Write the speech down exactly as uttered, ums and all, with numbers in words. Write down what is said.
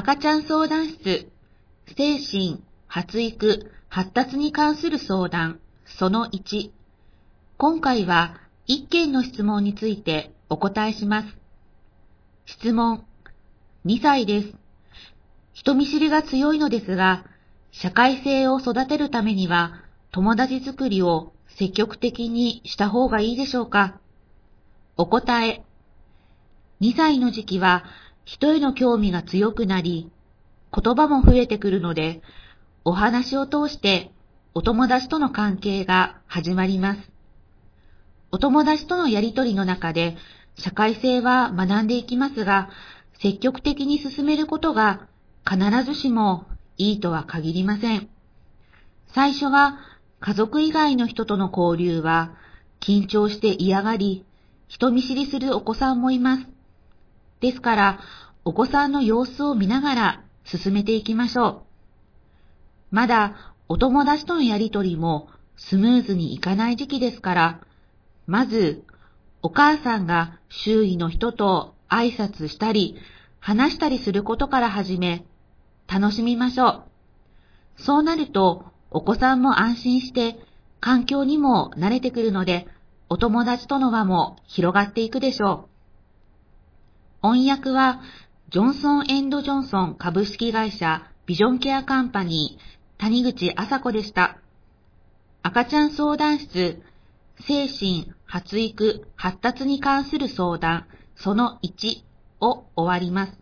赤ちゃん相談室、精神、発育、発達に関する相談、そのいち。今回はいっけんの質問についてお答えします。質問、にさいです。人見知りが強いのですが、社会性を育てるためには友達作りを積極的にした方がいいでしょうか？お答え。にさいの時期は人への興味が強くなり、言葉も増えてくるので、お話を通してお友達との関係が始まります。お友達とのやりとりの中で社会性は学んでいきますが、積極的に進めることが必ずしもいいとは限りません。最初は家族以外の人との交流は緊張して嫌がり、人見知りするお子さんもいます。ですから、お子さんの様子を見ながら進めていきましょう。まだお友達とのやりとりもスムーズにいかない時期ですから、まずお母さんが周囲の人と挨拶したり、話したりすることから始め、楽しみましょう。そうなると、お子さんも安心して、環境にも慣れてくるので、お友達との輪も広がっていくでしょう。音訳は、ジョンソン・エンド・ジョンソン株式会社ビジョンケアカンパニー、谷口麻子でした。赤ちゃん相談室、精神、発育、発達に関する相談、そのいちを終わります。